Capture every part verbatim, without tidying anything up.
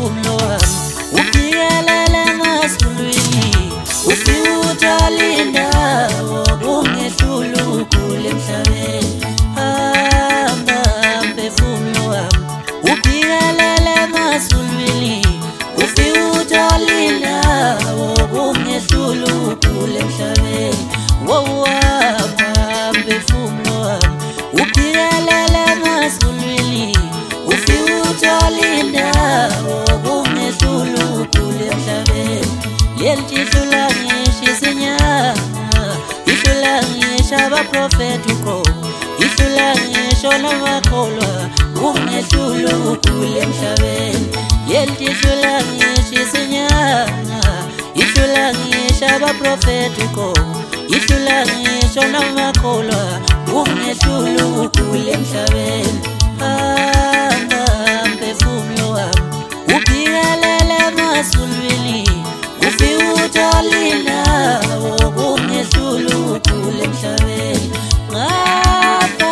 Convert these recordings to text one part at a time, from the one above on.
umphefumulo wami ubhikelele ngasulwini ufiwuthola indawo kungehlula ukule emhlabeni. Hamba mphefumulo wami ubhikelele ngasulwini ufiwuthola indawo kungehlula ukule emhlabeni. Woah mphefumulo wami ubhikelele ngasulwini ufiwuthola indawo kungehlula ukule emhlabeni. Yelitihlo ngisho isinyama ihlula ngisho abaprofeti uqobo ihlula ngisho namakholwa kungehlula ukule emhlabeni. Yelitihlo ngisho isinyama ihlula ngisho abaprofeti uqobo ihlula ngisho namakholwa kungehlula ukule emhlabeni. Hamba mphefumulo wami ubhikelele ngasulwini ufiwuthola indawo kungehlula ukule emhlabeni. Ngapha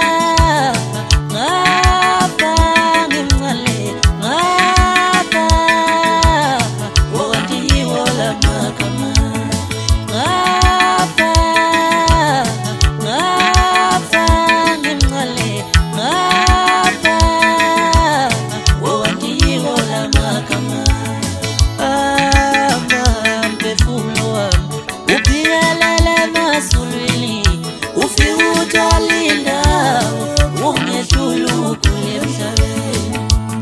ngapha ngimncane ngapha wokuthi yiwo lamagama. Ngapha ngapha ngimncane ngapha wokuthi yiwo lamagama. Mphefumulo wami ubhikelele ngasulwini ufiwuthola indawo kungehlula ukule emhlabeni.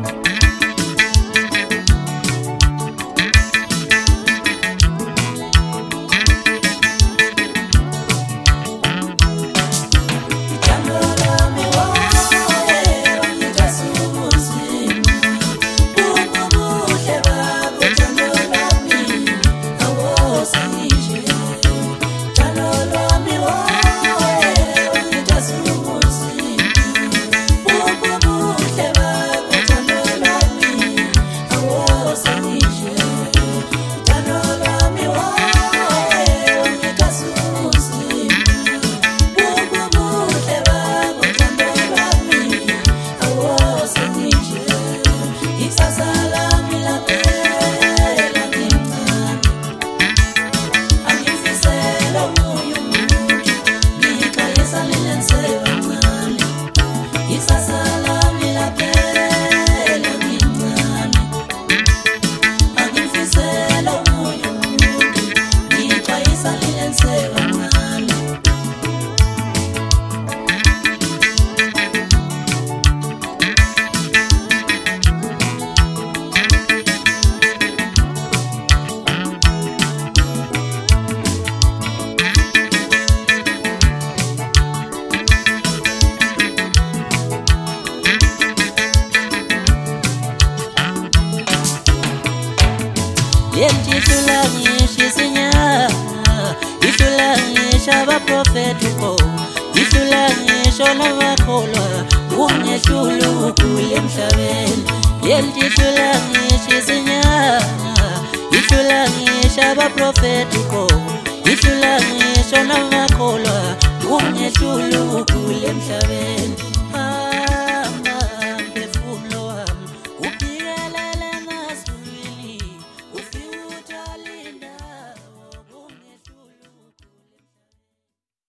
Yelitihlo ngisho isinyama ihlula ngisho abaprofeti uqobo ihlula ngisho namakholwa kungehlula ukule emhlabeni. Yelitihlo ngisho isinyama ihlula ngisho abaprofeti uqobo ihlula ngisho namakholwa kungehlula ukule emhlabeni.